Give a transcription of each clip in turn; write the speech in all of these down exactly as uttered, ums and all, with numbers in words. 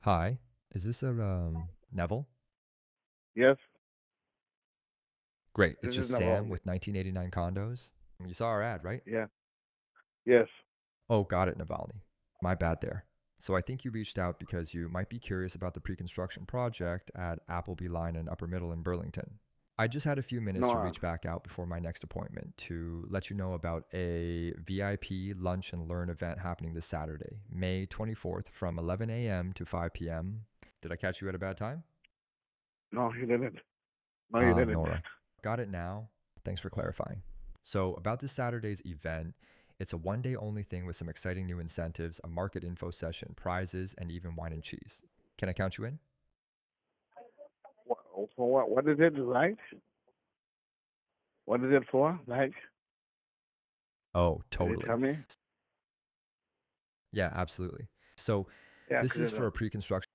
Hi, is this a um, Neville? Yes, Great, this it's is just Sam Navalny. with nineteen eighty-nine Condos. You saw our ad, right? Yeah. Yes. Oh, got it, Navalny. My bad there. So I think you reached out because you might be curious about the pre-construction project at Appleby Line and Upper Middle in Burlington. I just had a few minutes No. to Uh, reach back out before my next appointment to let you know about a V I P lunch and learn event happening this Saturday, May twenty-fourth from eleven a m to five p m. Did I catch you at a bad time? no, he didn't. No, he Ah, didn't. Nora. Got it now. Thanks for clarifying. So, about this Saturday's event, it's a one day only thing with some exciting new incentives, a market info session, prizes, and even wine and cheese. Can I count you in? What, for what? What is it like? What is it for? Like, Oh, can you tell totally. me? Yeah, absolutely. So, Yeah, this cause is it, for uh, a pre construction.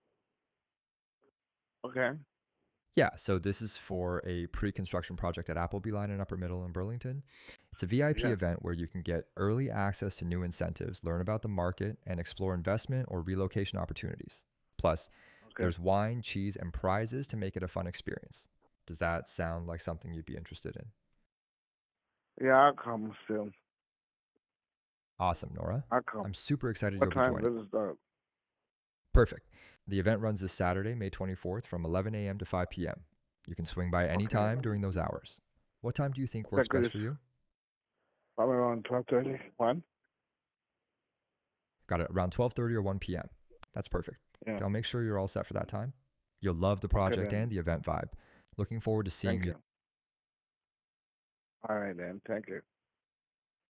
okay. Yeah, so this is for a pre construction project at Appleby Line in Upper Middle in Burlington. It's a V I P Yeah. event where you can get early access to new incentives, learn about the market, and explore investment or relocation opportunities. Plus, Okay. there's wine, cheese, and prizes to make it a fun experience. Does that sound like something you'd be interested in? Yeah, I'll come still. Awesome, Nora. I'll come. I'm super excited What you'll be time joining. does it start? Perfect. The event runs this Saturday, May twenty-fourth from eleven a m to five p m. You can swing by any Okay. time during those hours. What time do you think Okay, works could best you for you? probably around twelve thirty? One? Got it around twelve thirty or one p m. That's perfect. Yeah. I'll make sure you're all set for that time. You'll love the Okay project then. and the event vibe. Looking forward to seeing Thank you. you. All right then. Thank you.